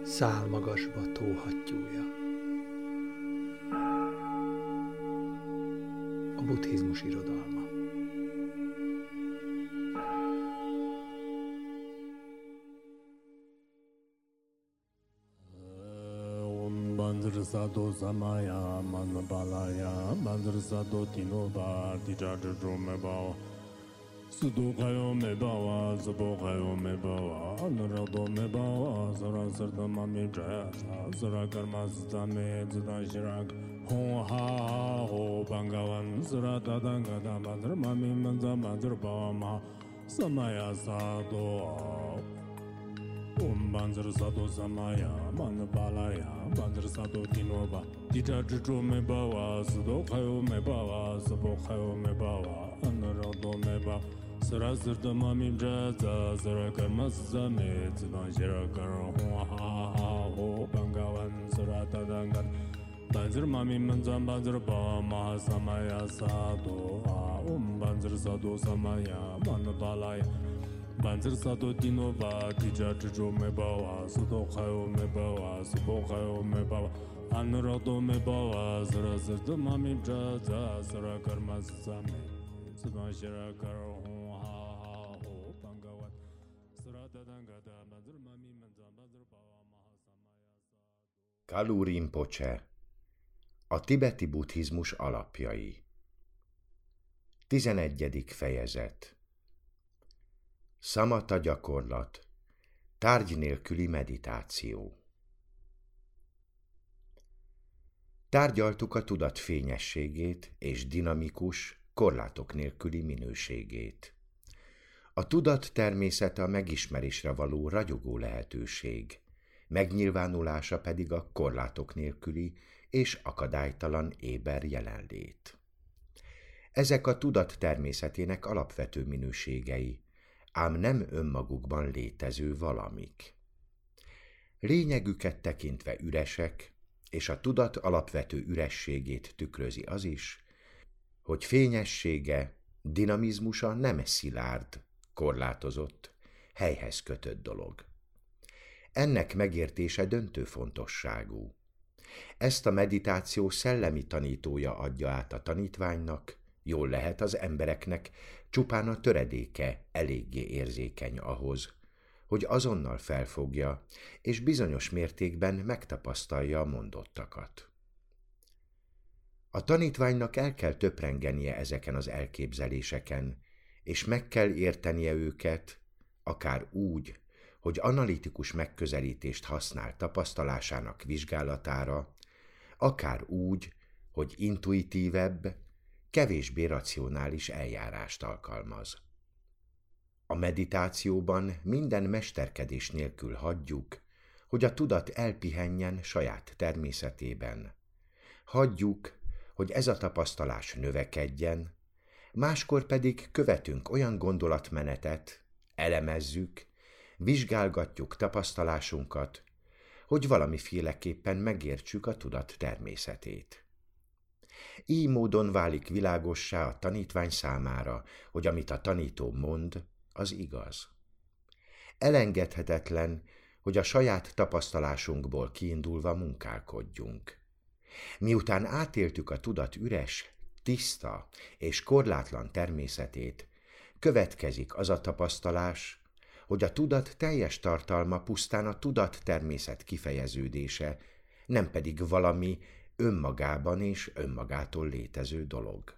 Száll magasba tóhattyúja. A buddhizmus irodalma. Bandr Sado Samaya Manbalaya Bandr Sado Tinoba Tijaja Dromeba Sudo Kayo Mebawa Zabo Kayo Mebawa Anurado Mebawa Zara Sarda Mami Jaya Zara Karma Zame Zida Shirak Hong Ha Ho Bangawan Zara Tadanga Bandr Mami Manza Bandr Bama Samaya Sado Bandr Sado Samaya Manbalaya Bandr Sado Tinoba Tijaja Dromebawa Sudo Kayo Mebawa Zabo Kayo Mebawa Anurado Mebawa Sara Sarda Mami Jaya Zara Karma Zame Zida Shirak Hong Ha Ho Bangawan Zara Tadanga Bandr Mami Manza Bandr Bama Samaya Sado Bandr Sado Samaya Manbalaya Bandr Sado Tinoba Tijaja Dromebawa Sudo Kayo Mebawa Subo Kayo Mebawa Anurado Mebawa Zara Sarda Mami Jaya Zara Karma Zame Zida Shirak Hong Ha Ho Bangawan Zara Tadanga Bandr Mami Manza Bandr Bama Samaya Sado. Kalu Rinpoche. A tibeti buddhizmus alapjai. 11. fejezet. Szamatha gyakorlat. Tárgy nélküli meditáció. Tárgyaltuk a tudat fényességét és dinamikus, korlátok nélküli minőségét. A tudat természete a megismerésre való ragyogó lehetőség, megnyilvánulása pedig a korlátok nélküli és akadálytalan éber jelenlét. Ezek a tudat természetének alapvető minőségei, ám nem önmagukban létező valamik. Lényegüket tekintve üresek, és a tudat alapvető ürességét tükrözi az is, hogy fényessége, dinamizmusa nem szilárd, korlátozott, helyhez kötött dolog. Ennek megértése döntő fontosságú. Ezt a meditáció szellemi tanítója adja át a tanítványnak, jól lehet az embereknek csupán a töredéke eléggé érzékeny ahhoz, hogy azonnal felfogja, és bizonyos mértékben megtapasztalja a mondottakat. A tanítványnak el kell töprengenie ezeken az elképzeléseken, és meg kell értenie őket, akár úgy, hogy analitikus megközelítést használ tapasztalásának vizsgálatára, akár úgy, hogy intuitívebb, kevésbé racionális eljárást alkalmaz. A meditációban minden mesterkedés nélkül hagyjuk, hogy a tudat elpihenjen saját természetében. Hagyjuk, hogy ez a tapasztalás növekedjen, máskor pedig követünk olyan gondolatmenetet, elemezzük, vizsgálgatjuk tapasztalásunkat, hogy valamiféleképpen megértsük a tudat természetét. Így módon válik világossá a tanítvány számára, hogy amit a tanító mond, az igaz. Elengedhetetlen, hogy a saját tapasztalásunkból kiindulva munkálkodjunk. Miután átéltük a tudat üres, tiszta és korlátlan természetét, következik az a tapasztalás, hogy a tudat teljes tartalma pusztán a tudat természet kifejeződése, nem pedig valami önmagában és önmagától létező dolog.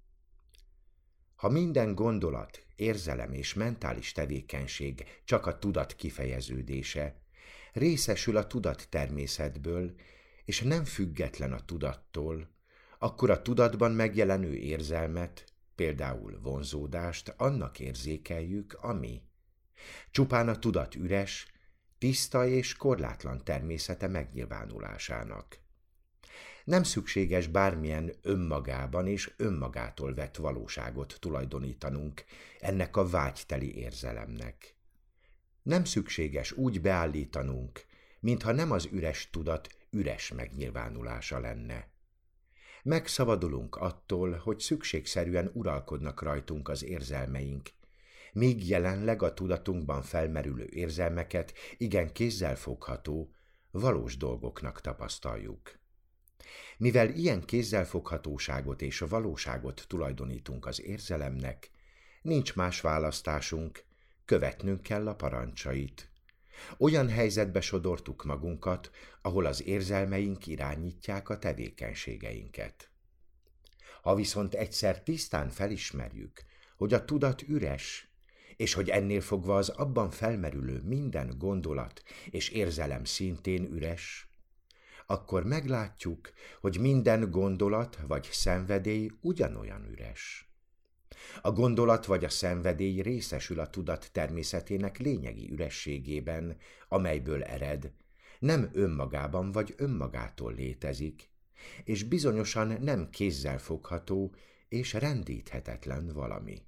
Ha minden gondolat, érzelem és mentális tevékenység csak a tudat kifejeződése, részesül a tudat természetből, és nem független a tudattól, akkor a tudatban megjelenő érzelmet, például vonzódást annak érzékeljük, ami. Csupán a tudat üres, tiszta és korlátlan természete megnyilvánulásának. Nem szükséges bármilyen önmagában és önmagától vett valóságot tulajdonítanunk ennek a vágyteli érzelemnek. Nem szükséges úgy beállítanunk, mintha nem az üres tudat üres megnyilvánulása lenne. Megszabadulunk attól, hogy szükségszerűen uralkodnak rajtunk az érzelmeink, míg jelenleg a tudatunkban felmerülő érzelmeket igen kézzelfogható, valós dolgoknak tapasztaljuk. Mivel ilyen kézzelfoghatóságot és a valóságot tulajdonítunk az érzelemnek, nincs más választásunk, követnünk kell a parancsait. Olyan helyzetbe sodortuk magunkat, ahol az érzelmeink irányítják a tevékenységeinket. Ha viszont egyszer tisztán felismerjük, hogy a tudat üres, és hogy ennél fogva az abban felmerülő minden gondolat és érzelem szintén üres, akkor meglátjuk, hogy minden gondolat vagy szenvedély ugyanolyan üres. A gondolat vagy a szenvedély részesül a tudat természetének lényegi ürességében, amelyből ered, nem önmagában vagy önmagától létezik, és bizonyosan nem kézzel fogható és rendíthetetlen valami.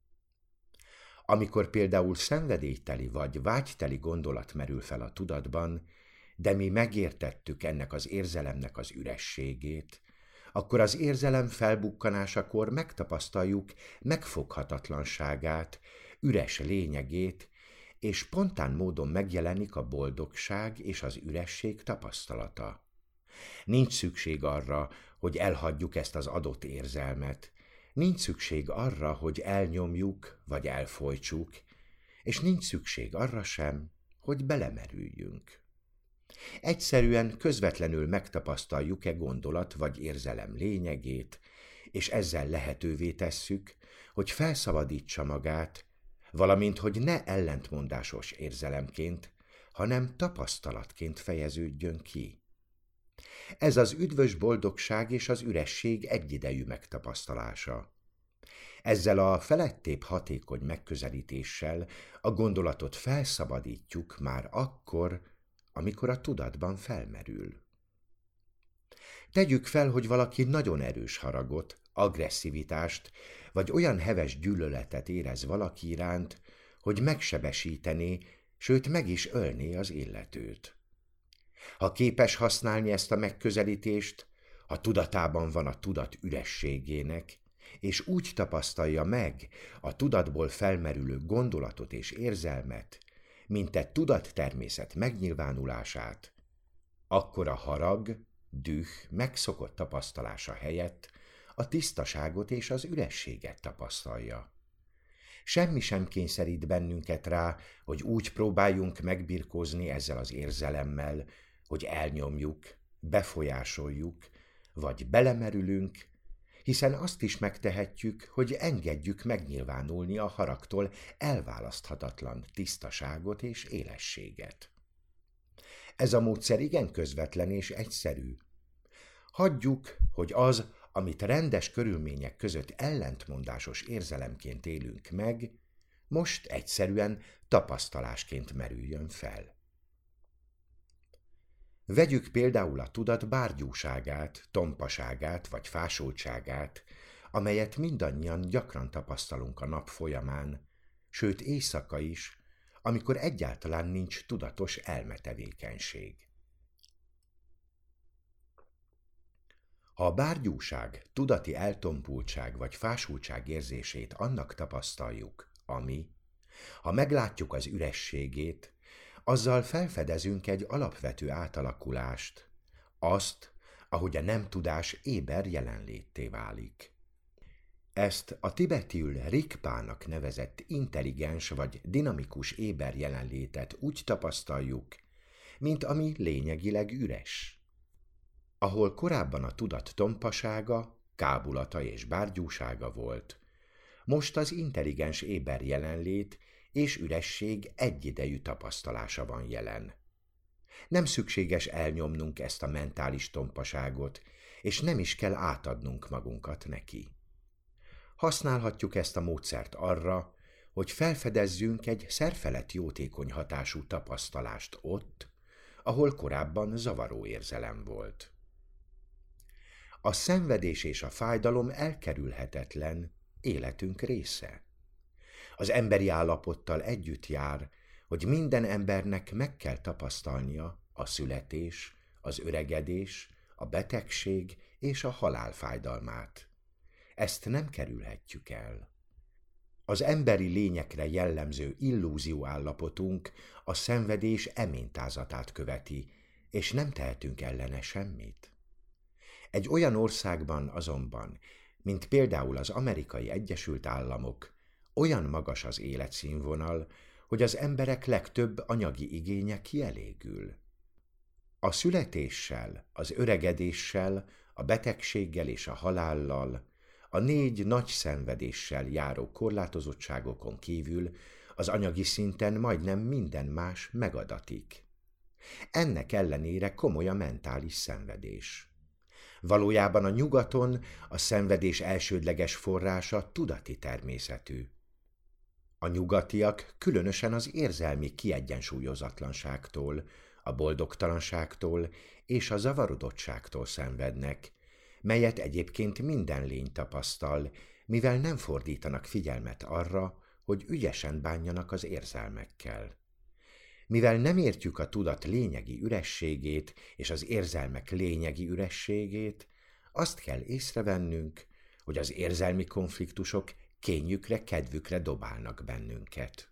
Amikor például szenvedélyteli vagy vágyteli gondolat merül fel a tudatban, de mi megértettük ennek az érzelemnek az ürességét, akkor az érzelem felbukkanásakor megtapasztaljuk megfoghatatlanságát, üres lényegét, és spontán módon megjelenik a boldogság és az üresség tapasztalata. Nincs szükség arra, hogy elhagyjuk ezt az adott érzelmet, nincs szükség arra, hogy elnyomjuk vagy elfojtsuk, és nincs szükség arra sem, hogy belemerüljünk. Egyszerűen közvetlenül megtapasztaljuk-e gondolat vagy érzelem lényegét, és ezzel lehetővé tesszük, hogy felszabadítsa magát, valamint hogy ne ellentmondásos érzelemként, hanem tapasztalatként fejeződjön ki. Ez az üdvös boldogság és az üresség egyidejű megtapasztalása. Ezzel a felettébb hatékony megközelítéssel a gondolatot felszabadítjuk már akkor, amikor a tudatban felmerül. Tegyük fel, hogy valaki nagyon erős haragot, agresszivitást, vagy olyan heves gyűlöletet érez valaki iránt, hogy megsebesítené, sőt meg is ölné az illetőt. Ha képes használni ezt a megközelítést, ha tudatában van a tudat ürességének, és úgy tapasztalja meg a tudatból felmerülő gondolatot és érzelmet, mint egy tudattermészet megnyilvánulását, akkor a harag, düh megszokott tapasztalása helyett a tisztaságot és az ürességet tapasztalja. Semmi sem kényszerít bennünket rá, hogy úgy próbáljunk megbirkózni ezzel az érzelemmel, hogy elnyomjuk, befolyásoljuk, vagy belemerülünk, hiszen azt is megtehetjük, hogy engedjük megnyilvánulni a haragtól elválaszthatatlan tisztaságot és élességet. Ez a módszer igen közvetlen és egyszerű. Hagyjuk, hogy az, amit rendes körülmények között ellentmondásos érzelemként élünk meg, most egyszerűen tapasztalásként merüljön fel. Vegyük például a tudat bárgyúságát, tompaságát vagy fásultságát, amelyet mindannyian gyakran tapasztalunk a nap folyamán, sőt éjszaka is, amikor egyáltalán nincs tudatos elmetevékenység. Ha a bárgyúság, tudati eltompultság vagy fásultság érzését annak tapasztaljuk, ami, ha meglátjuk az ürességét, azzal felfedezünk egy alapvető átalakulást, azt, ahogy a nem tudás éber jelenlétté válik. Ezt a tibetiül rikpának nevezett intelligens vagy dinamikus éber jelenlétet úgy tapasztaljuk, mint ami lényegileg üres. Ahol korábban a tudat tompasága, kábulata és bárgyúsága volt, most az intelligens éber jelenlét és üresség egyidejű tapasztalása van jelen. Nem szükséges elnyomnunk ezt a mentális tompaságot, és nem is kell átadnunk magunkat neki. Használhatjuk ezt a módszert arra, hogy felfedezzünk egy szerfelett jótékony hatású tapasztalást ott, ahol korábban zavaró érzelem volt. A szenvedés és a fájdalom elkerülhetetlen, életünk része. Az emberi állapottal együtt jár, hogy minden embernek meg kell tapasztalnia a születés, az öregedés, a betegség és a halál fájdalmát. Ezt nem kerülhetjük el. Az emberi lényekre jellemző illúzió állapotunk a szenvedés eménytázatát követi, és nem tehetünk ellene semmit. Egy olyan országban azonban, mint például az Amerikai Egyesült Államok, olyan magas az életszínvonal, hogy az emberek legtöbb anyagi igénye kielégül. A születéssel, az öregedéssel, a betegséggel és a halállal, a 4 nagy szenvedéssel járó korlátozottságokon kívül az anyagi szinten majdnem minden más megadatik. Ennek ellenére komoly a mentális szenvedés. Valójában a nyugaton a szenvedés elsődleges forrása tudati természetű. A nyugatiak különösen az érzelmi kiegyensúlyozatlanságtól, a boldogtalanságtól és a zavarodottságtól szenvednek, melyet egyébként minden lény tapasztal, mivel nem fordítanak figyelmet arra, hogy ügyesen bánjanak az érzelmekkel. Mivel nem értjük a tudat lényegi ürességét és az érzelmek lényegi ürességét, azt kell észrevennünk, hogy az érzelmi konfliktusok kényükre, kedvükre dobálnak bennünket.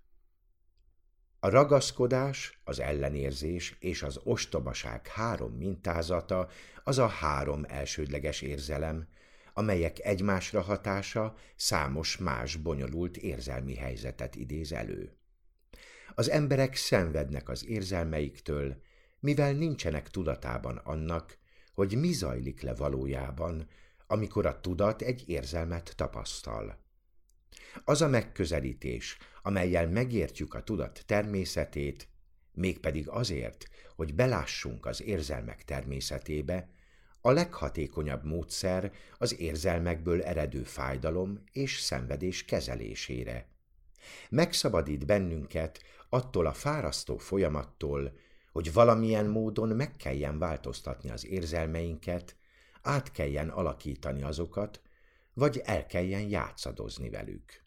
A ragaszkodás, az ellenérzés és az ostobaság 3 mintázata az a 3 elsődleges érzelem, amelyek egymásra hatása számos más bonyolult érzelmi helyzetet idéz elő. Az emberek szenvednek az érzelmeiktől, mivel nincsenek tudatában annak, hogy mi zajlik le valójában, amikor a tudat egy érzelmet tapasztal. Az a megközelítés, amellyel megértjük a tudat természetét, mégpedig azért, hogy belássunk az érzelmek természetébe, a leghatékonyabb módszer az érzelmekből eredő fájdalom és szenvedés kezelésére. Megszabadít bennünket attól a fárasztó folyamattól, hogy valamilyen módon meg kelljen változtatni az érzelmeinket, át kelljen alakítani azokat, vagy el kelljen játszadozni velük.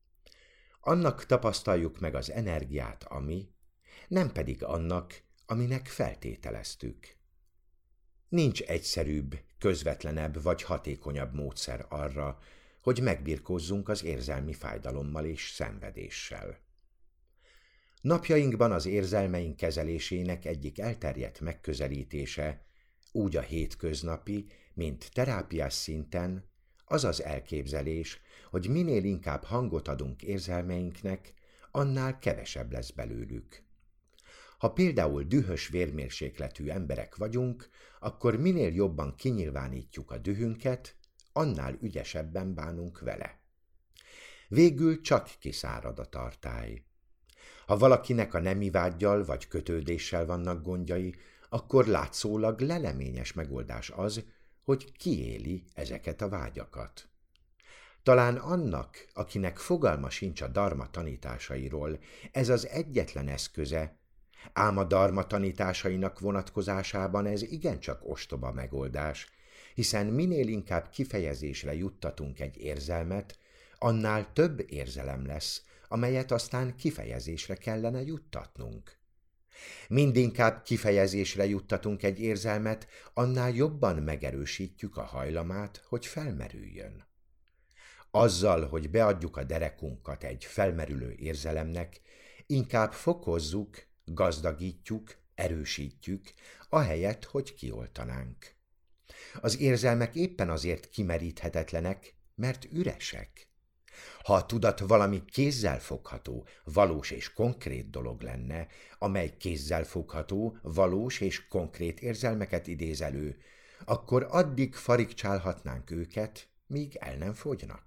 Annak tapasztaljuk meg az energiát, ami, nem pedig annak, aminek feltételeztük. Nincs egyszerűbb, közvetlenebb vagy hatékonyabb módszer arra, hogy megbirkózzunk az érzelmi fájdalommal és szenvedéssel. Napjainkban az érzelmeink kezelésének egyik elterjedt megközelítése, úgy a hétköznapi, mint terápiás szinten, az az elképzelés, hogy minél inkább hangot adunk érzelmeinknek, annál kevesebb lesz belőlük. Ha például dühös vérmérsékletű emberek vagyunk, akkor minél jobban kinyilvánítjuk a dühünket, annál ügyesebben bánunk vele. Végül csak kiszárad a tartály. Ha valakinek a nemi vággyal vagy kötődéssel vannak gondjai, akkor látszólag leleményes megoldás az, hogy kiéli ezeket a vágyakat. Talán annak, akinek fogalma sincs a dharma tanításairól, ez az egyetlen eszköze, ám a dharma tanításainak vonatkozásában ez igencsak ostoba megoldás, hiszen minél inkább kifejezésre juttatunk egy érzelmet, annál több érzelem lesz, amelyet aztán kifejezésre kellene juttatnunk. Mindinkább kifejezésre juttatunk egy érzelmet, annál jobban megerősítjük a hajlamát, hogy felmerüljön. Azzal, hogy beadjuk a derekunkat egy felmerülő érzelemnek, inkább fokozzuk, gazdagítjuk, erősítjük, ahelyett, hogy kioltanánk. Az érzelmek éppen azért kimeríthetetlenek, mert üresek. Ha a tudat valami kézzelfogható, valós és konkrét dolog lenne, amely kézzelfogható, valós és konkrét érzelmeket idéz elő, akkor addig farigcsálhatnánk őket, míg el nem fogynak.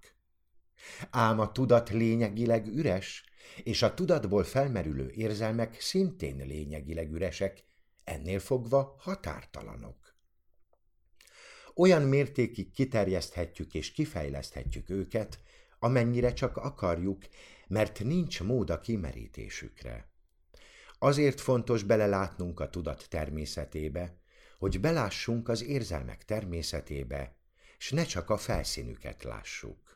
Ám a tudat lényegileg üres, és a tudatból felmerülő érzelmek szintén lényegileg üresek, ennél fogva határtalanok. Olyan mértékig kiterjeszthetjük és kifejleszthetjük őket, amennyire csak akarjuk, mert nincs mód a kimerítésükre. Azért fontos belelátnunk a tudat természetébe, hogy belássunk az érzelmek természetébe, s ne csak a felszínüket lássuk.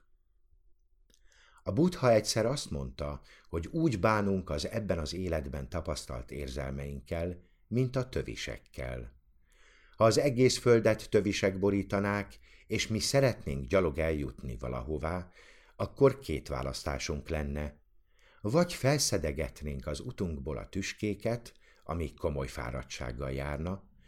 A Buddha egyszer azt mondta, hogy úgy bánunk az ebben az életben tapasztalt érzelmeinkkel, mint a tövisekkel. Ha az egész földet tövisek borítanák, és mi szeretnénk gyalog eljutni valahová, akkor 2 választásunk lenne. Vagy felszedegetnénk az utunkból a tüskéket, ami komoly fáradtsággal járna,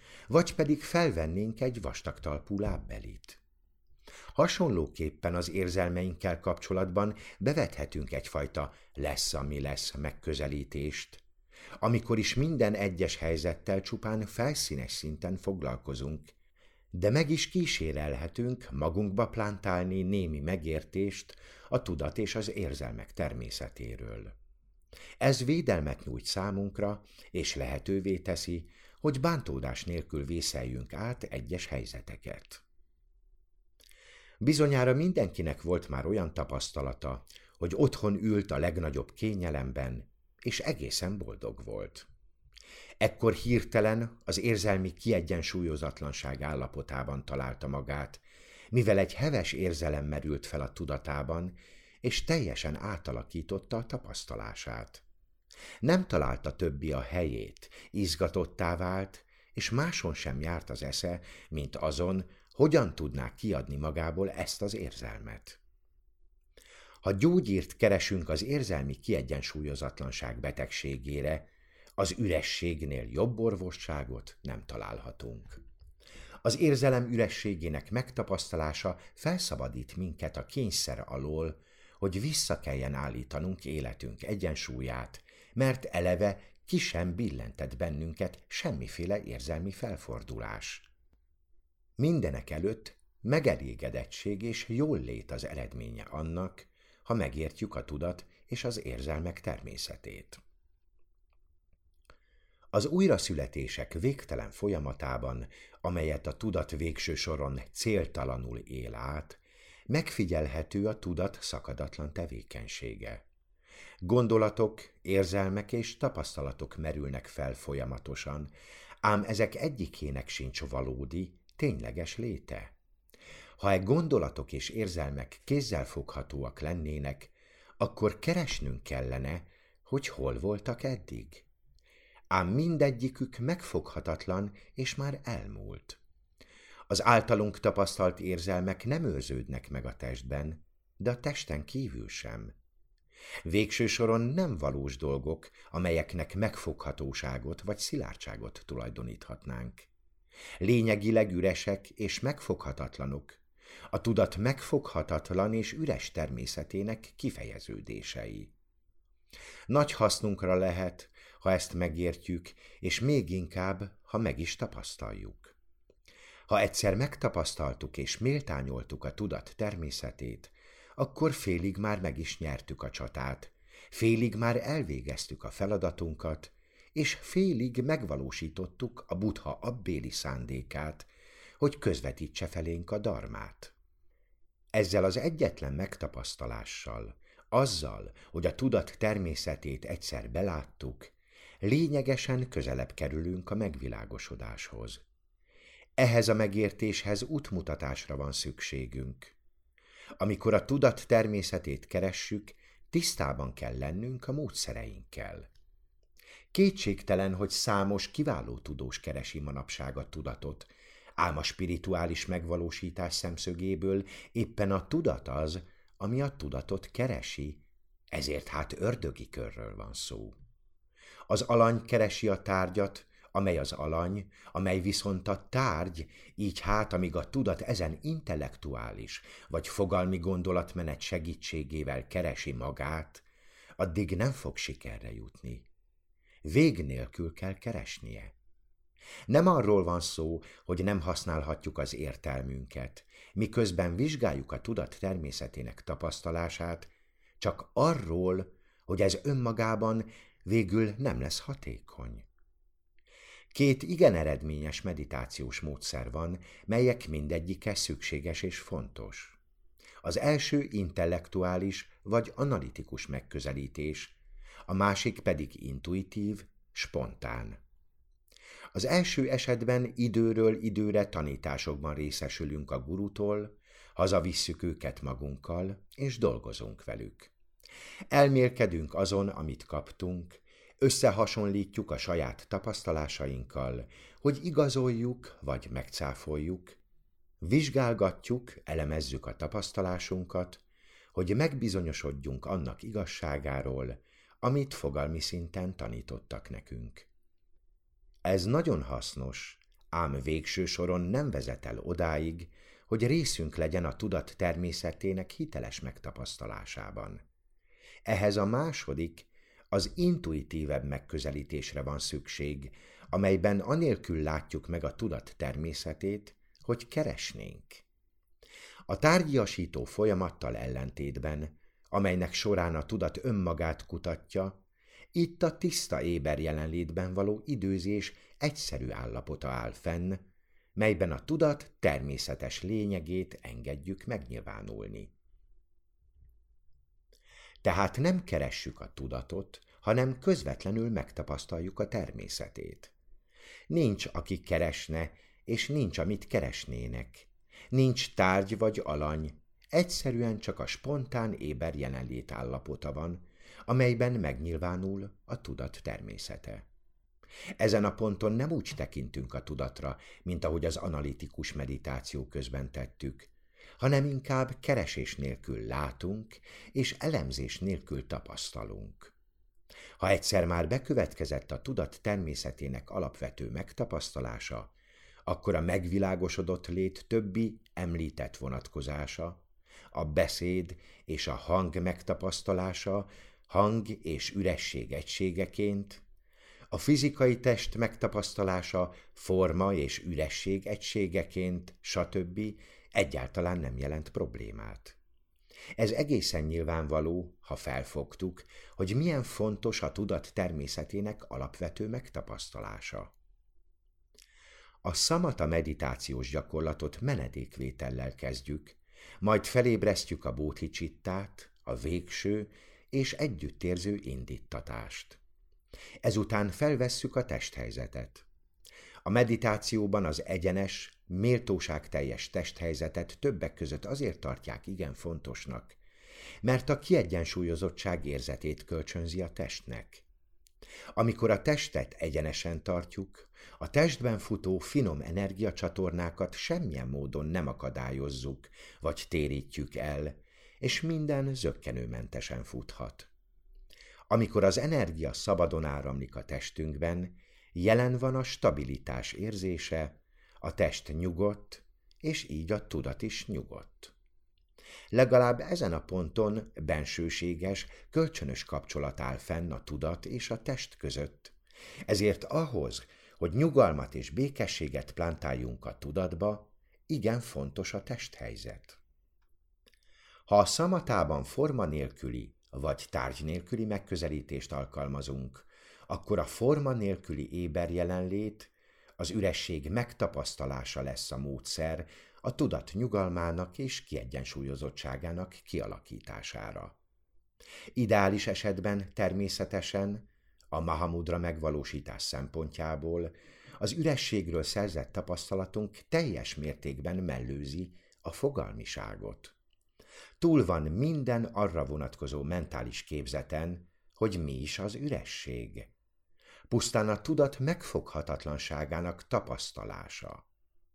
vagy pedig felvennénk egy vastagtalpú lábbelit. Hasonlóképpen az érzelmeinkkel kapcsolatban bevethetünk egyfajta lesz, ami lesz megközelítést, amikor is minden egyes helyzettel csupán felszínes szinten foglalkozunk, de meg is kísérelhetünk magunkba plántálni némi megértést a tudat és az érzelmek természetéről. Ez védelmet nyújt számunkra, és lehetővé teszi, hogy bántódás nélkül vészeljünk át egyes helyzeteket. Bizonyára mindenkinek volt már olyan tapasztalata, hogy otthon ült a legnagyobb kényelemben, és egészen boldog volt. Ekkor hirtelen az érzelmi kiegyensúlyozatlanság állapotában találta magát, mivel egy heves érzelem merült fel a tudatában, és teljesen átalakította a tapasztalását. Nem találta többi a helyét, izgatottá vált, és máson sem járt az esze, mint azon, hogyan tudná kiadni magából ezt az érzelmet. Ha gyógyírt keresünk az érzelmi kiegyensúlyozatlanság betegségére, az ürességnél jobb orvosságot nem találhatunk. Az érzelem ürességének megtapasztalása felszabadít minket a kényszer alól, hogy vissza kelljen állítanunk életünk egyensúlyát, mert eleve ki sem billentett bennünket semmiféle érzelmi felfordulás. Mindenek előtt megelégedettség és jóllét az eredménye annak, ha megértjük a tudat és az érzelmek természetét. Az újraszületések végtelen folyamatában, amelyet a tudat végső soron céltalanul él át, megfigyelhető a tudat szakadatlan tevékenysége. Gondolatok, érzelmek és tapasztalatok merülnek fel folyamatosan, ám ezek egyikének sincs valódi, tényleges léte. Ha e gondolatok és érzelmek kézzelfoghatóak lennének, akkor keresnünk kellene, hogy hol voltak eddig. Ám mindegyikük megfoghatatlan és már elmúlt. Az általunk tapasztalt érzelmek nem őrződnek meg a testben, de a testen kívül sem. Végső soron nem valós dolgok, amelyeknek megfoghatóságot vagy szilárdságot tulajdoníthatnánk. Lényegileg üresek és megfoghatatlanok, a tudat megfoghatatlan és üres természetének kifejeződései. Nagy hasznunkra lehet, ha ezt megértjük, és még inkább, ha meg is tapasztaljuk. Ha egyszer megtapasztaltuk és méltányoltuk a tudat természetét, akkor félig már meg is nyertük a csatát, félig már elvégeztük a feladatunkat, és félig megvalósítottuk a Buddha abbéli szándékát, hogy közvetítse felénk a dharmát. Ezzel az egyetlen megtapasztalással, azzal, hogy a tudat természetét egyszer beláttuk, lényegesen közelebb kerülünk a megvilágosodáshoz. Ehhez a megértéshez útmutatásra van szükségünk. Amikor a tudat természetét keressük, tisztában kell lennünk a módszereinkkel. Kétségtelen, hogy számos kiváló tudós keresi manapság a tudatot, ám a spirituális megvalósítás szemszögéből éppen a tudat az, ami a tudatot keresi, ezért hát ördögi körről van szó. Az alany keresi a tárgyat, amely az alany, amely viszont a tárgy, így hát amíg a tudat ezen intellektuális vagy fogalmi gondolatmenet segítségével keresi magát, addig nem fog sikerre jutni. Vég nélkül kell keresnie. Nem arról van szó, hogy nem használhatjuk az értelmünket, miközben vizsgáljuk a tudat természetének tapasztalását, csak arról, hogy ez önmagában végül nem lesz hatékony. Két igen eredményes meditációs módszer van, melyek mindegyike szükséges és fontos. Az első intellektuális vagy analitikus megközelítés, a másik pedig intuitív, spontán. Az első esetben időről időre tanításokban részesülünk a gurutól, hazavisszük őket magunkkal, és dolgozunk velük. Elmélkedünk azon, amit kaptunk, összehasonlítjuk a saját tapasztalásainkkal, hogy igazoljuk vagy megcáfoljuk, vizsgálgatjuk, elemezzük a tapasztalásunkat, hogy megbizonyosodjunk annak igazságáról, amit fogalmi szinten tanítottak nekünk. Ez nagyon hasznos, ám végső soron nem vezet el odáig, hogy részünk legyen a tudat természetének hiteles megtapasztalásában. Ehhez a második, az intuitívebb megközelítésre van szükség, amelyben anélkül látjuk meg a tudat természetét, hogy keresnénk. A tárgyasító folyamattal ellentétben, amelynek során a tudat önmagát kutatja, itt a tiszta éber jelenlétben való időzés egyszerű állapota áll fenn, melyben a tudat természetes lényegét engedjük megnyilvánulni. Tehát nem keressük a tudatot, hanem közvetlenül megtapasztaljuk a természetét. Nincs, aki keresne, és nincs, amit keresnének. Nincs tárgy vagy alany, egyszerűen csak a spontán éber jelenlét állapota van, amelyben megnyilvánul a tudat természete. Ezen a ponton nem úgy tekintünk a tudatra, mint ahogy az analitikus meditáció közben tettük, hanem inkább keresés nélkül látunk, és elemzés nélkül tapasztalunk. Ha egyszer már bekövetkezett a tudat természetének alapvető megtapasztalása, akkor a megvilágosodott lét többi említett vonatkozása, a beszéd és a hang megtapasztalása, hang és üresség egységeként, a fizikai test megtapasztalása forma és üresség egységeként, stb. Egyáltalán nem jelent problémát. Ez egészen nyilvánvaló, ha felfogtuk, hogy milyen fontos a tudat természetének alapvető megtapasztalása. A szamata meditációs gyakorlatot menedékvétellel kezdjük, majd felébresztjük a bodhicittát, a végső és együttérző indíttatást. Ezután felvesszük a testhelyzetet. A meditációban az egyenes, méltóságteljes testhelyzetet többek között azért tartják igen fontosnak, mert a kiegyensúlyozottság érzetét kölcsönzi a testnek. Amikor a testet egyenesen tartjuk, a testben futó finom energiacsatornákat semmilyen módon nem akadályozzuk, vagy térítjük el, és minden zökkenőmentesen futhat. Amikor az energia szabadon áramlik a testünkben, jelen van a stabilitás érzése, a test nyugodt, és így a tudat is nyugodt. Legalább ezen a ponton bensőséges, kölcsönös kapcsolat áll fenn a tudat és a test között. Ezért ahhoz, hogy nyugalmat és békességet plántáljunk a tudatba, igen fontos a testhelyzet. Ha a szamatában forma nélküli vagy tárgy nélküli megközelítést alkalmazunk, akkor a forma nélküli éber jelenlét, az üresség megtapasztalása lesz a módszer a tudat nyugalmának és kiegyensúlyozottságának kialakítására. Ideális esetben természetesen, a Mahamudra megvalósítás szempontjából az ürességről szerzett tapasztalatunk teljes mértékben mellőzi a fogalmiságot. Túl van minden arra vonatkozó mentális képzeten, hogy mi is az üresség. Pusztán a tudat megfoghatatlanságának tapasztalása.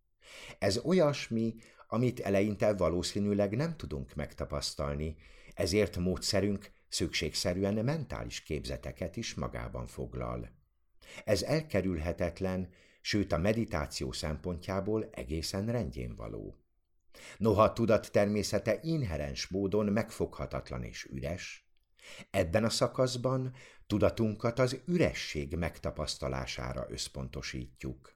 Ez olyasmi, amit eleinte valószínűleg nem tudunk megtapasztalni, ezért módszerünk szükségszerűen mentális képzeteket is magában foglal. Ez elkerülhetetlen, sőt a meditáció szempontjából egészen rendjén való. Noha a tudat természete inherens módon megfoghatatlan és üres, ebben a szakaszban tudatunkat az üresség megtapasztalására összpontosítjuk.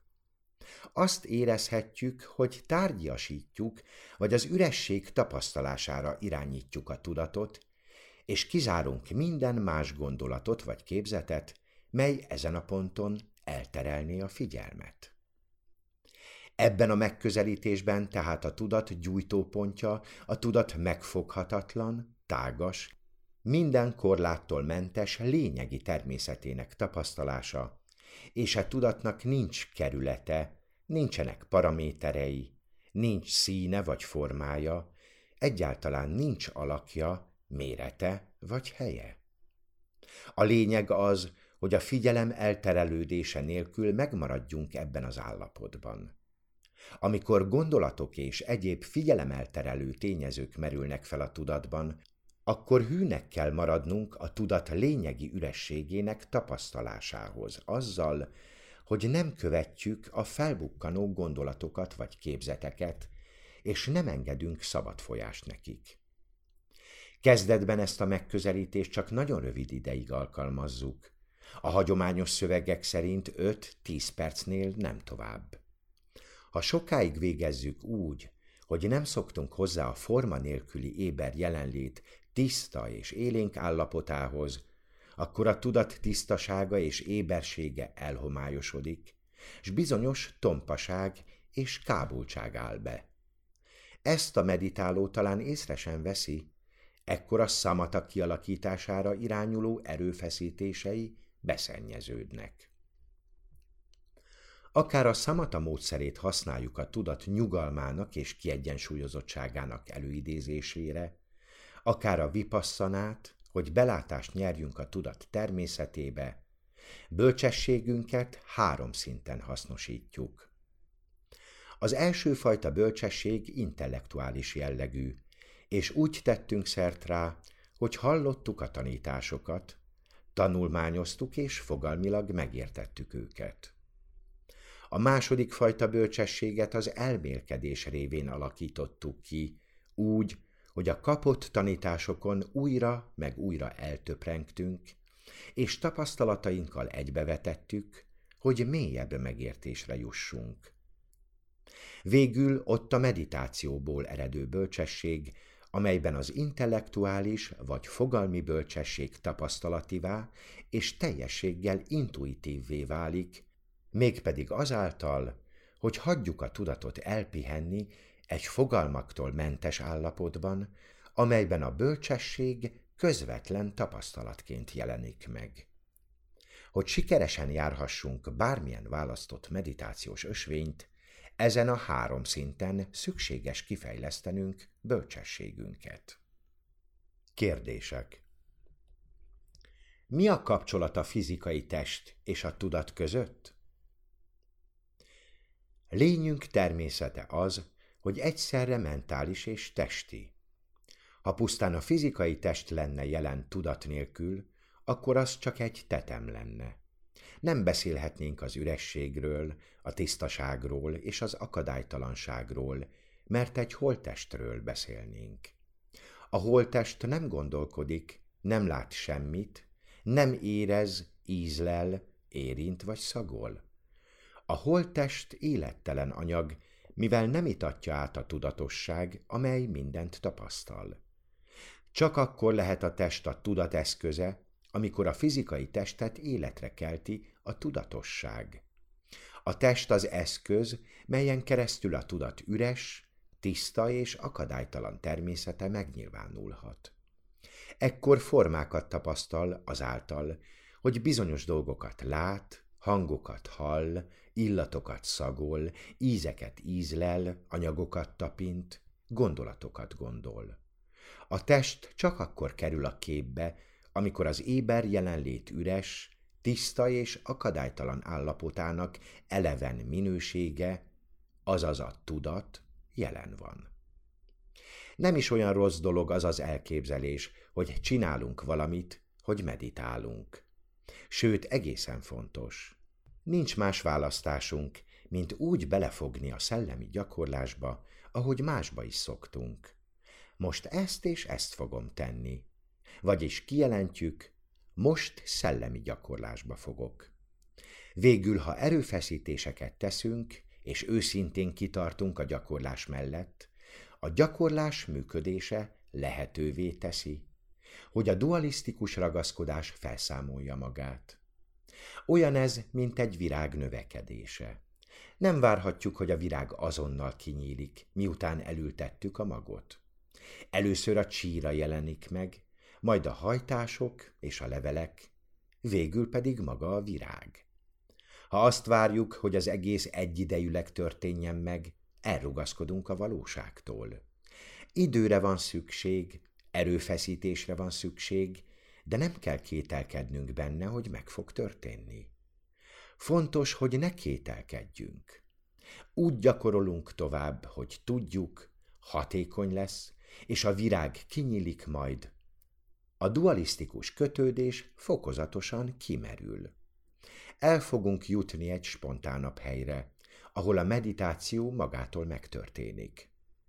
Azt érezhetjük, hogy tárgyasítjuk, vagy az üresség tapasztalására irányítjuk a tudatot, és kizárunk minden más gondolatot vagy képzetet, mely ezen a ponton elterelné a figyelmet. Ebben a megközelítésben tehát a tudat gyújtópontja, a tudat megfoghatatlan, tágas, minden korláttól mentes lényegi természetének tapasztalása, és a tudatnak nincs kerülete, nincsenek paraméterei, nincs színe vagy formája, egyáltalán nincs alakja, mérete vagy helye. A lényeg az, hogy a figyelem elterelődése nélkül megmaradjunk ebben az állapotban. Amikor gondolatok és egyéb figyelemelterelő tényezők merülnek fel a tudatban, akkor hűnek kell maradnunk a tudat lényegi ürességének tapasztalásához, azzal, hogy nem követjük a felbukkanó gondolatokat vagy képzeteket, és nem engedünk szabad folyást nekik. Kezdetben ezt a megközelítést csak nagyon rövid ideig alkalmazzuk. A hagyományos szövegek szerint 5-10 percnél nem tovább. Ha sokáig végezzük úgy, hogy nem szoktunk hozzá a forma nélküli éber jelenlét tiszta és élénk állapotához, akkor a tudat tisztasága és ébersége elhomályosodik, s bizonyos tompaság és kábultság áll be. Ezt a meditáló talán észre sem veszi, ekkor a szamata kialakítására irányuló erőfeszítései beszennyeződnek. Akár a szamata módszerét használjuk a tudat nyugalmának és kiegyensúlyozottságának előidézésére, akár a vipasszanát, hogy belátást nyerjünk a tudat természetébe, bölcsességünket 3 szinten hasznosítjuk. Az első fajta bölcsesség intellektuális jellegű, és úgy tettünk szert rá, hogy hallottuk a tanításokat, tanulmányoztuk és fogalmilag megértettük őket. A második fajta bölcsességet az elmélkedés révén alakítottuk ki, úgy, hogy a kapott tanításokon újra meg újra eltöprengtünk, és tapasztalatainkkal egybevetettük, hogy mélyebb megértésre jussunk. Végül ott a meditációból eredő bölcsesség, amelyben az intellektuális vagy fogalmi bölcsesség tapasztalativá és teljességgel intuitívvé válik, mégpedig azáltal, hogy hagyjuk a tudatot elpihenni egy fogalmaktól mentes állapotban, amelyben a bölcsesség közvetlen tapasztalatként jelenik meg. Hogy sikeresen járhassunk bármilyen választott meditációs ösvényt, ezen a 3 szinten szükséges kifejlesztenünk bölcsességünket. Kérdések. Mi a kapcsolat a fizikai test és a tudat között? Lényünk természete az, hogy egyszerre mentális és testi. Ha pusztán a fizikai test lenne jelen tudat nélkül, akkor az csak egy tetem lenne. Nem beszélhetnénk az ürességről, a tisztaságról és az akadálytalanságról, mert egy holttestről beszélnénk. A holttest nem gondolkodik, nem lát semmit, nem érez, ízlel, érint vagy szagol. A holttest élettelen anyag, mivel nem itatja át a tudatosság, amely mindent tapasztal. Csak akkor lehet a test a tudat eszköze, amikor a fizikai testet életre kelti a tudatosság. A test az eszköz, melyen keresztül a tudat üres, tiszta és akadálytalan természete megnyilvánulhat. Ekkor formákat tapasztal azáltal, hogy bizonyos dolgokat lát, hangokat hall, illatokat szagol, ízeket ízlel, anyagokat tapint, gondolatokat gondol. A test csak akkor kerül a képbe, amikor az éber jelenlét üres, tiszta és akadálytalan állapotának eleven minősége, azaz a tudat jelen van. Nem is olyan rossz dolog az az elképzelés, hogy csinálunk valamit, hogy meditálunk. Sőt, egészen fontos. Nincs más választásunk, mint úgy belefogni a szellemi gyakorlásba, ahogy másba is szoktunk. Most ezt és ezt fogom tenni. Vagyis kijelentjük, most szellemi gyakorlásba fogok. Végül, ha erőfeszítéseket teszünk, és őszintén kitartunk a gyakorlás mellett, a gyakorlás működése lehetővé teszi, hogy a dualisztikus ragaszkodás felszámolja magát. Olyan ez, mint egy virág növekedése. Nem várhatjuk, hogy a virág azonnal kinyílik, miután elültettük a magot. Először a csíra jelenik meg, majd a hajtások és a levelek, végül pedig maga a virág. Ha azt várjuk, hogy az egész egyidejűleg történjen meg, elrugaszkodunk a valóságtól. Időre van szükség, erőfeszítésre van szükség, de nem kell kételkednünk benne, hogy meg fog történni. Fontos, hogy ne kételkedjünk. Úgy gyakorolunk tovább, hogy tudjuk, hatékony lesz, és a virág kinyílik majd. A dualisztikus kötődés fokozatosan kimerül. el fogunk jutni egy spontánabb helyre, ahol a meditáció magától megtörténik.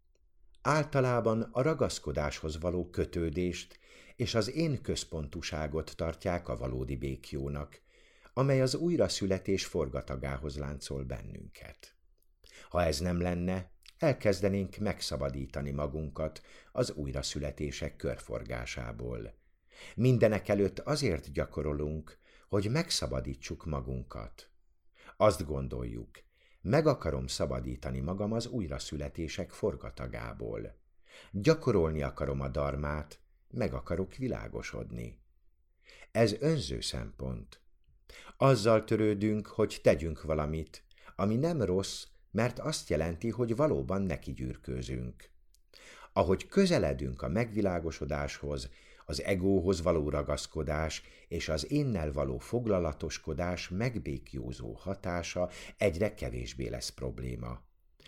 Általában a ragaszkodáshoz való kötődést és az én központúságot tartják a valódi békjónak, amely az újraszületés forgatagához láncol bennünket. Ha ez nem lenne, elkezdenénk megszabadítani magunkat az újraszületések körforgásából. Mindenekelőtt azért gyakorolunk, hogy megszabadítsuk magunkat. Azt gondoljuk, meg akarom szabadítani magam az újraszületések forgatagából. Gyakorolni akarom a dharmát, meg akarok világosodni. Ez önző szempont. Azzal törődünk, hogy tegyünk valamit, ami nem rossz, mert azt jelenti, hogy valóban nekigyűrkőzünk. Ahogy közeledünk a megvilágosodáshoz, az egóhoz való ragaszkodás és az énnel való foglalatoskodás megbékjózó hatása egyre kevésbé lesz probléma.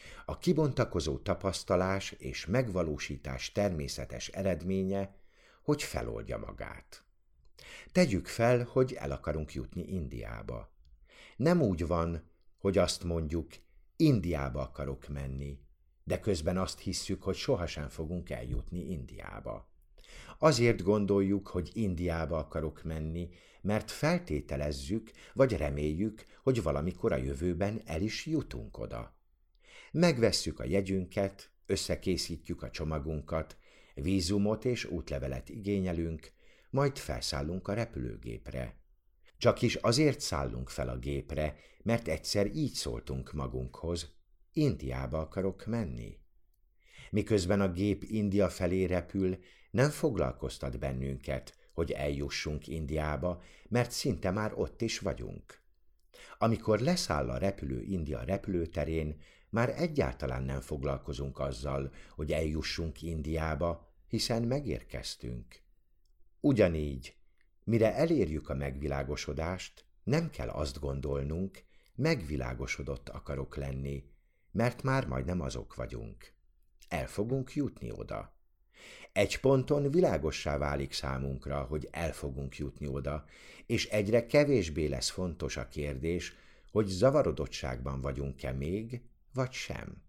A kibontakozó tapasztalás és megvalósítás természetes eredménye, hogy feloldja magát. Tegyük fel, hogy el akarunk jutni Indiába. Nem úgy van, hogy azt mondjuk, Indiába akarok menni, de közben azt hisszük, hogy sohasem fogunk eljutni Indiába. Azért gondoljuk, hogy Indiába akarok menni, mert feltételezzük, vagy reméljük, hogy valamikor a jövőben el is jutunk oda. Megvesszük a jegyünket, összekészítjük a csomagunkat, vízumot és útlevelet igényelünk, majd felszállunk a repülőgépre. Csak is azért szállunk fel a gépre, mert egyszer így szóltunk magunkhoz, Indiába akarok menni. Miközben a gép India felé repül, nem foglalkoztat bennünket, hogy eljussunk Indiába, mert szinte már ott is vagyunk. Amikor leszáll a repülő India repülőterén, már egyáltalán nem foglalkozunk azzal, hogy eljussunk Indiába, hiszen megérkeztünk. Ugyanígy, mire elérjük a megvilágosodást, nem kell azt gondolnunk, megvilágosodott akarok lenni, mert már majdnem azok vagyunk. El fogunk jutni oda. Egy ponton világossá válik számunkra, hogy el fogunk jutni oda, és egyre kevésbé lesz fontos a kérdés, hogy zavarodottságban vagyunk-e még, vagy sem.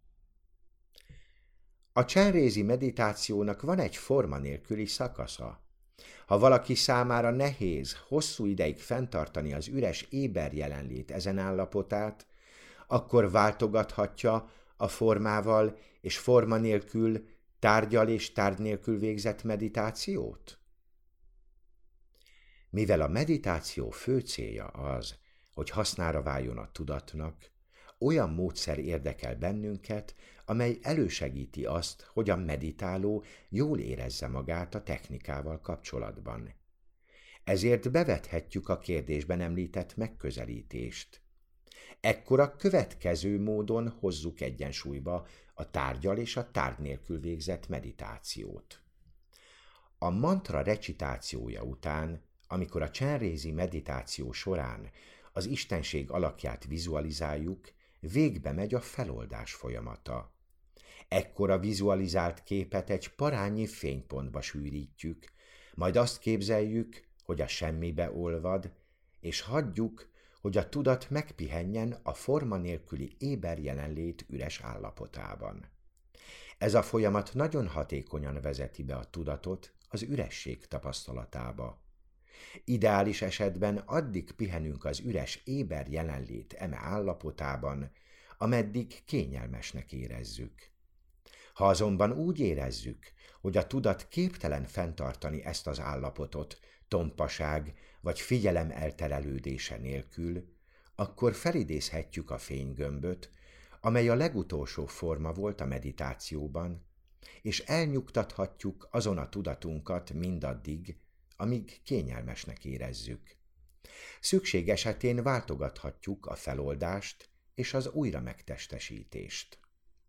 A csenrézi meditációnak van egy forma nélküli szakasza. Ha valaki számára nehéz, hosszú ideig fenntartani az üres éber jelenlét ezen állapotát, akkor váltogathatja a formával és forma nélkül, tárgyal és tárgy nélkül végzett meditációt? Mivel a meditáció fő célja az, hogy hasznára váljon a tudatnak, olyan módszer érdekel bennünket, amely elősegíti azt, hogy a meditáló jól érezze magát a technikával kapcsolatban. Ezért bevethetjük a kérdésben említett megközelítést. Ekkor a következő módon hozzuk egyensúlyba a tárgyal és a tárgy nélkül végzett meditációt. A mantra recitációja után, amikor a csenrézi meditáció során az istenség alakját vizualizáljuk, végbe megy a feloldás folyamata. Ekkor a vizualizált képet egy parányi fénypontba sűrítjük, majd azt képzeljük, hogy a semmibe olvad, és hagyjuk, hogy a tudat megpihenjen a forma nélküli éber jelenlét üres állapotában. Ez a folyamat nagyon hatékonyan vezeti be a tudatot az üresség tapasztalatába. Ideális esetben addig pihenünk az üres éber jelenlét eme állapotában, ameddig kényelmesnek érezzük. Ha azonban úgy érezzük, hogy a tudat képtelen fenntartani ezt az állapotot tompaság vagy figyelem elterelődése nélkül, akkor felidézhetjük a fénygömböt, amely a legutolsó forma volt a meditációban, és elnyugtathatjuk azon a tudatunkat mindaddig, amíg kényelmesnek érezzük. Szükség esetén váltogathatjuk a feloldást és az újra megtestesítést.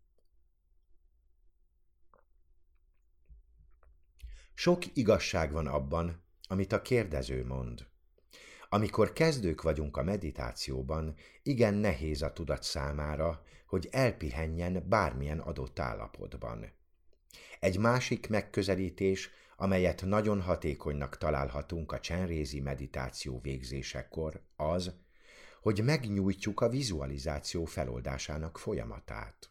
Sok igazság van abban, amit a kérdező mond. Amikor kezdők vagyunk a meditációban, igen nehéz a tudat számára, hogy elpihenjen bármilyen adott állapotban. Egy másik megközelítés, amelyet nagyon hatékonynak találhatunk a csenrézi meditáció végzésekor, az, hogy megnyújtjuk a vizualizáció feloldásának folyamatát.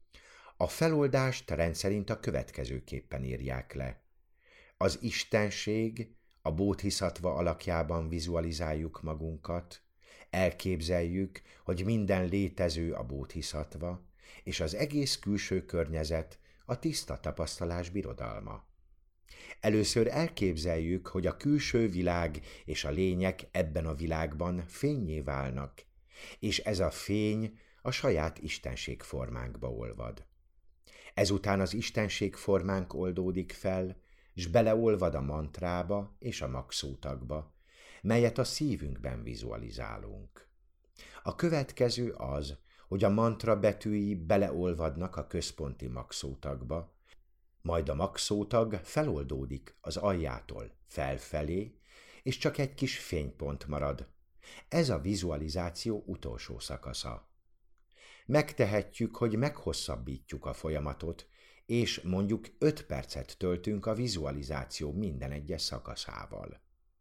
A feloldást rendszerint a következőképpen írják le. Az istenség, a bódhiszatva alakjában vizualizáljuk magunkat, elképzeljük, hogy minden létező a bódhiszatva, és az egész külső környezet a tiszta tapasztalás birodalma. Először elképzeljük, hogy a külső világ és a lények ebben a világban fénnyé válnak, és ez a fény a saját istenségformánkba olvad. Ezután az istenségformánk oldódik fel, s beleolvad a mantrába és a magszótagba, melyet a szívünkben vizualizálunk. A következő az, hogy a mantra betűi beleolvadnak a központi magszótagba, majd a magszótag feloldódik az aljától felfelé, és csak egy kis fénypont marad. Ez a vizualizáció utolsó szakasza. Megtehetjük, hogy meghosszabbítjuk a folyamatot, és mondjuk 5 percet töltünk a vizualizáció minden egyes szakaszával.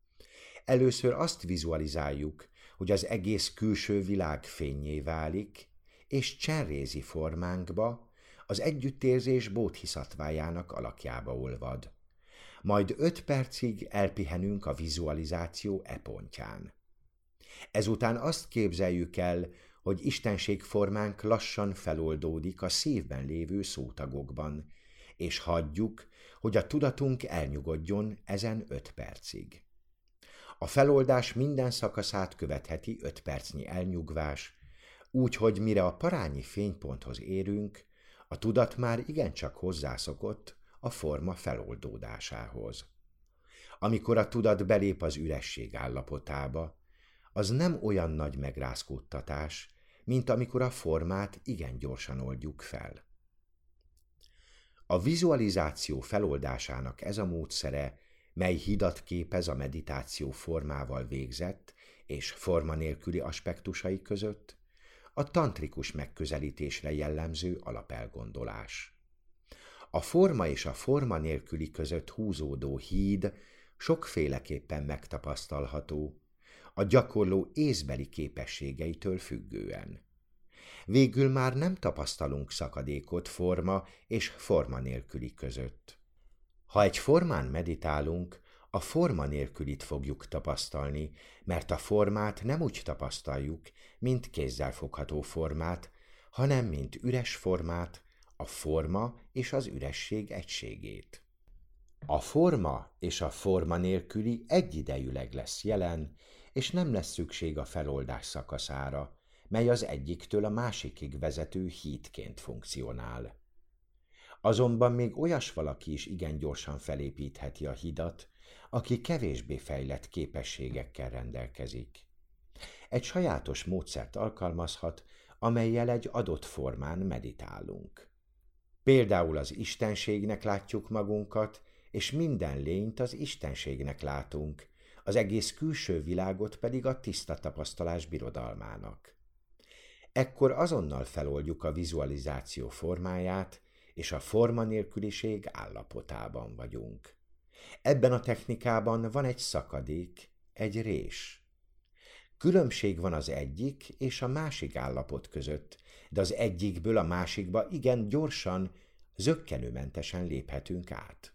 Először azt vizualizáljuk, hogy az egész külső világ fénnyé válik, és csenrézi formánkba, az együttérzés bódhiszatvájának alakjába olvad. Majd 5 percig elpihenünk a vizualizáció e pontján. Ezután azt képzeljük el, hogy istenségformánk lassan feloldódik a szívben lévő szótagokban, és hagyjuk, hogy a tudatunk elnyugodjon ezen 5 percig. A feloldás minden szakaszát követheti 5 percnyi elnyugvás, úgyhogy mire a parányi fényponthoz érünk, a tudat már igencsak hozzászokott a forma feloldódásához. Amikor a tudat belép az üresség állapotába, az nem olyan nagy megrázkódtatás, mint amikor a formát igen gyorsan oldjuk fel. A vizualizáció feloldásának ez a módszere, mely hidat képez a meditáció formával végzett és forma nélküli aspektusai között, a tantrikus megközelítésre jellemző alapelgondolás. A forma és a forma nélküli között húzódó híd sokféleképpen megtapasztalható, a gyakorló észbeli képességeitől függően. Végül már nem tapasztalunk szakadékot forma és forma nélküli között. Ha egy formán meditálunk, a forma nélkülit fogjuk tapasztalni, mert a formát nem úgy tapasztaljuk, mint kézzel fogható formát, hanem mint üres formát, a forma és az üresség egységét. A forma és a forma nélküli egyidejűleg lesz jelen, és nem lesz szükség a feloldás szakaszára, mely az egyiktől a másikig vezető hídként funkcionál. Azonban még olyas valaki is igen gyorsan felépítheti a hidat, aki kevésbé fejlett képességekkel rendelkezik. Egy sajátos módszert alkalmazhat, amellyel egy adott formán meditálunk. Például az istenségnek látjuk magunkat, és minden lényt az istenségnek látunk, az egész külső világot pedig a tiszta tapasztalás birodalmának. Ekkor azonnal feloldjuk a vizualizáció formáját, és a forma nélküliség állapotában vagyunk. Ebben a technikában van egy szakadék, egy rés. Különbség van az egyik és a másik állapot között, de az egyikből a másikba igen gyorsan, zökkenőmentesen léphetünk át.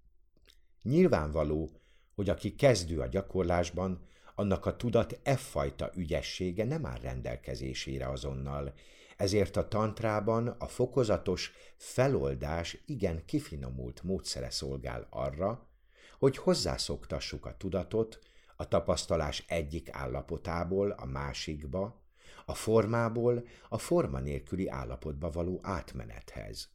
Nyilvánvaló, hogy aki kezdő a gyakorlásban, annak a tudat e-fajta ügyessége nem áll rendelkezésére azonnal, ezért a tantrában a fokozatos feloldás igen kifinomult módszere szolgál arra, hogy hozzászoktassuk a tudatot a tapasztalás egyik állapotából a másikba, a formából a forma nélküli állapotba való átmenethez.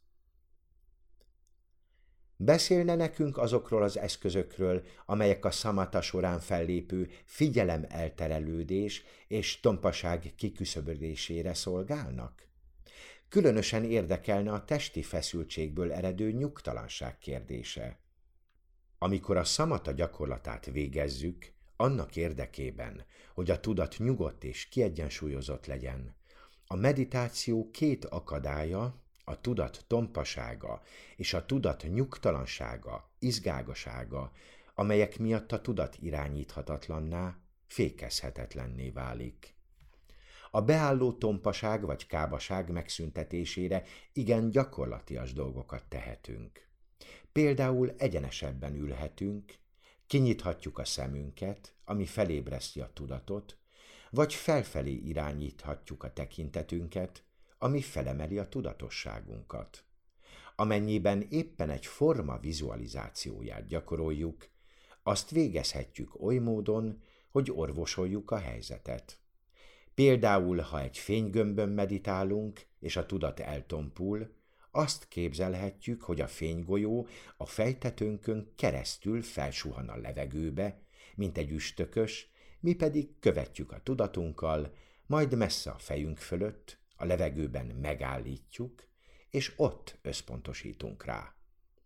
Beszélne nekünk azokról az eszközökről, amelyek a szamata során fellépő figyelemelterelődés és tompaság kiküszöbölésére szolgálnak? Különösen érdekelne a testi feszültségből eredő nyugtalanság kérdése. Amikor a szamata gyakorlatát végezzük, annak érdekében, hogy a tudat nyugodt és kiegyensúlyozott legyen, a meditáció 2 akadálya, a tudat tompasága és a tudat nyugtalansága, izgágasága, amelyek miatt a tudat irányíthatatlanná, fékezhetetlenné válik. A beálló tompaság vagy kábaság megszüntetésére igen gyakorlatias dolgokat tehetünk. Például egyenesebben ülhetünk, kinyithatjuk a szemünket, ami felébreszti a tudatot, vagy felfelé irányíthatjuk a tekintetünket, ami felemeli a tudatosságunkat. Amennyiben éppen egy forma vizualizációját gyakoroljuk, azt végezhetjük oly módon, hogy orvosoljuk a helyzetet. Például, ha egy fénygömbön meditálunk, és a tudat eltompul, azt képzelhetjük, hogy a fénygolyó a fejtetőnkön keresztül felsuhan a levegőbe, mint egy üstökös, mi pedig követjük a tudatunkkal, majd messze a fejünk fölött, a levegőben megállítjuk, és ott összpontosítunk rá.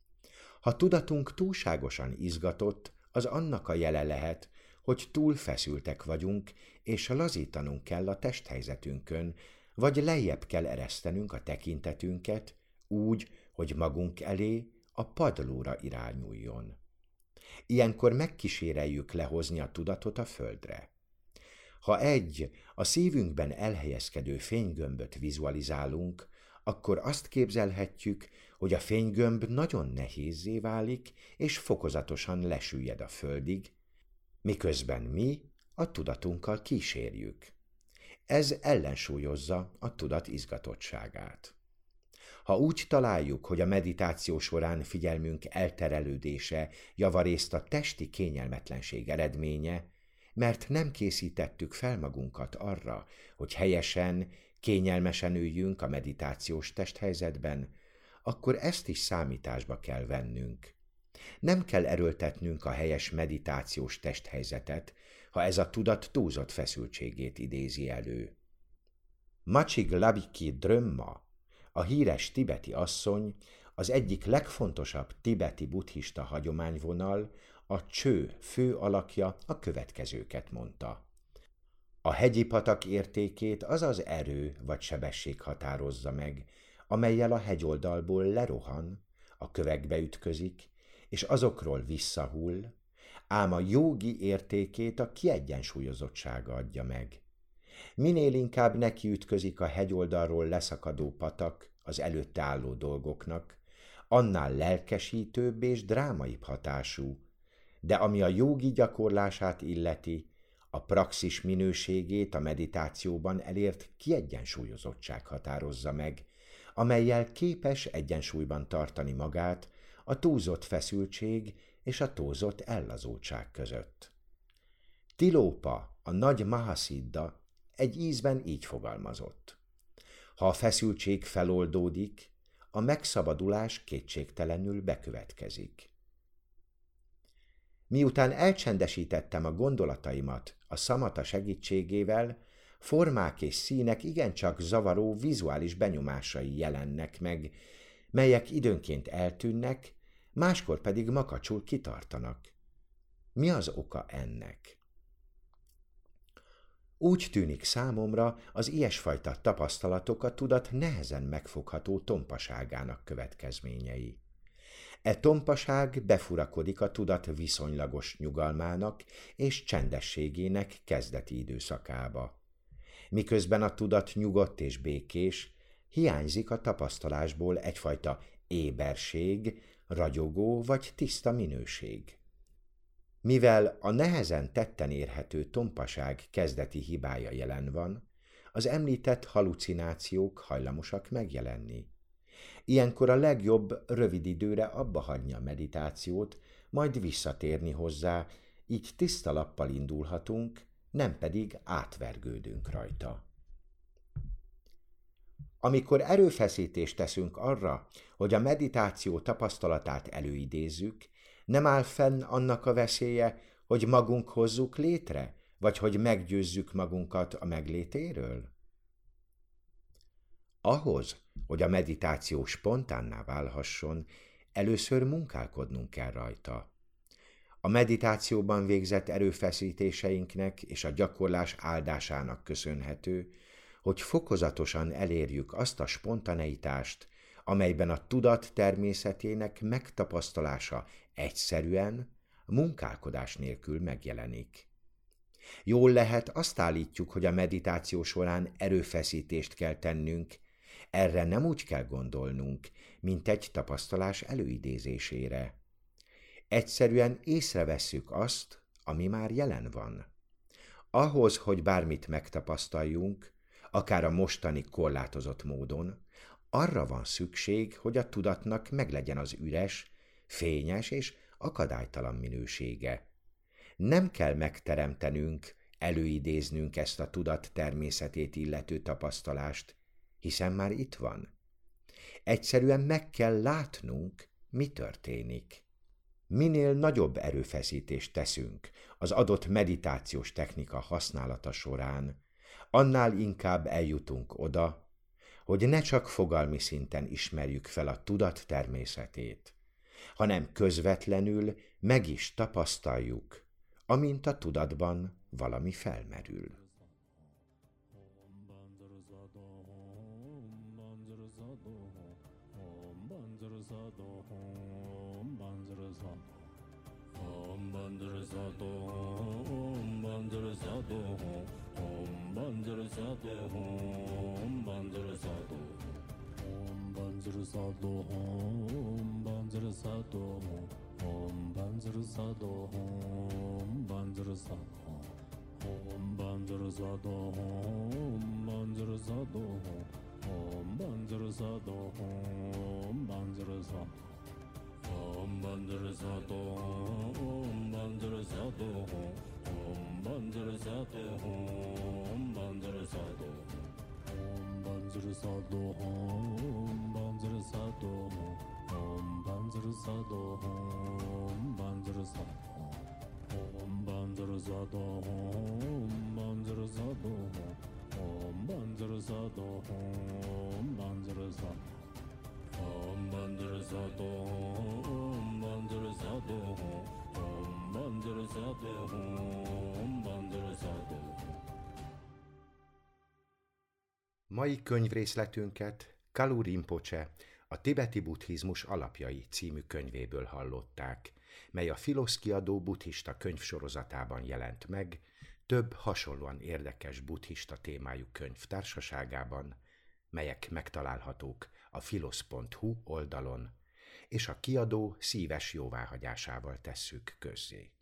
Ha tudatunk túlságosan izgatott, az annak a jele lehet, hogy túl feszültek vagyunk, és lazítanunk kell a testhelyzetünkön, vagy lejjebb kell eresztenünk a tekintetünket, úgy, hogy magunk elé a padlóra irányuljon. Ilyenkor megkíséreljük lehozni a tudatot a földre. Ha a szívünkben elhelyezkedő fénygömböt vizualizálunk, akkor azt képzelhetjük, hogy a fénygömb nagyon nehézzé válik, és fokozatosan lesüllyed a földig, miközben mi a tudatunkkal kísérjük. Ez ellensúlyozza a tudat izgatottságát. Ha úgy találjuk, hogy a meditáció során figyelmünk elterelődése javarészt a testi kényelmetlenség eredménye, mert nem készítettük fel magunkat arra, hogy helyesen, kényelmesen üljünk a meditációs testhelyzetben, akkor ezt is számításba kell vennünk. Nem kell erőltetnünk a helyes meditációs testhelyzetet, ha ez a tudat túlzott feszültségét idézi elő. Machig Labiki Drömma, a híres tibeti asszony, az egyik legfontosabb tibeti buddhista hagyományvonal, a cső fő alakja a következőket mondta. A hegyi patak értékét az az erő vagy sebesség határozza meg, amellyel a hegyoldalból lerohan, a kövekbe ütközik, és azokról visszahull, ám a jógi értékét a kiegyensúlyozottsága adja meg. Minél inkább nekiütközik a hegyoldalról leszakadó patak az előtte álló dolgoknak, annál lelkesítőbb és drámaibb hatású, de ami a jógi gyakorlását illeti, a praxis minőségét a meditációban elért kiegyensúlyozottság határozza meg, amellyel képes egyensúlyban tartani magát a túlzott feszültség és a túlzott ellazultság között. Tilópa, a nagy Mahasiddha egy ízben így fogalmazott. Ha a feszültség feloldódik, a megszabadulás kétségtelenül bekövetkezik. Miután elcsendesítettem a gondolataimat a szamata segítségével, formák és színek igencsak zavaró vizuális benyomásai jelennek meg, melyek időnként eltűnnek, máskor pedig makacsul kitartanak. Mi az oka ennek? Úgy tűnik számomra, az ilyesfajta tapasztalatok a tudat nehezen megfogható tompaságának következményei. E tompaság befurakodik a tudat viszonylagos nyugalmának és csendességének kezdeti időszakába. Miközben a tudat nyugodt és békés, hiányzik a tapasztalásból egyfajta éberség, ragyogó vagy tiszta minőség. Mivel a nehezen tetten érhető tompaság kezdeti hibája jelen van, az említett halucinációk hajlamosak megjelenni. Ilyenkor a legjobb rövid időre abba hagyni a meditációt, majd visszatérni hozzá, így tiszta lappal indulhatunk, nem pedig átvergődünk rajta. Amikor erőfeszítést teszünk arra, hogy a meditáció tapasztalatát előidézzük, nem áll fenn annak a veszélye, hogy magunk hozzuk létre, vagy hogy meggyőzzük magunkat a meglétéről? Ahhoz, hogy a meditáció spontánná válhasson, először munkálkodnunk kell rajta. A meditációban végzett erőfeszítéseinknek és a gyakorlás áldásának köszönhető, hogy fokozatosan elérjük azt a spontaneitást, amelyben a tudat természetének megtapasztalása egyszerűen, munkálkodás nélkül megjelenik. Jól lehet, azt állítjuk, hogy a meditáció során erőfeszítést kell tennünk, erre nem úgy kell gondolnunk, mint egy tapasztalás előidézésére. Egyszerűen észrevesszük azt, ami már jelen van. Ahhoz, hogy bármit megtapasztaljunk, akár a mostani korlátozott módon, arra van szükség, hogy a tudatnak meglegyen az üres, fényes és akadálytalan minősége. Nem kell megteremtenünk, előidéznünk ezt a tudat természetét illető tapasztalást, hiszen már itt van. Egyszerűen meg kell látnunk, mi történik. Minél nagyobb erőfeszítést teszünk az adott meditációs technika használata során, annál inkább eljutunk oda, hogy ne csak fogalmi szinten ismerjük fel a tudat természetét, hanem közvetlenül meg is tapasztaljuk, amint a tudatban valami felmerül. Mai könyvrészletünket Kalu Rinpoche, a Tibeti buddhizmus alapjai című könyvéből hallották, mely a Filosz kiadó buddhista könyvsorozatában jelent meg, több hasonlóan érdekes buddhista témájú könyv társaságában, melyek megtalálhatók a filosz.hu oldalon, és a kiadó szíves jóváhagyásával tesszük közzé.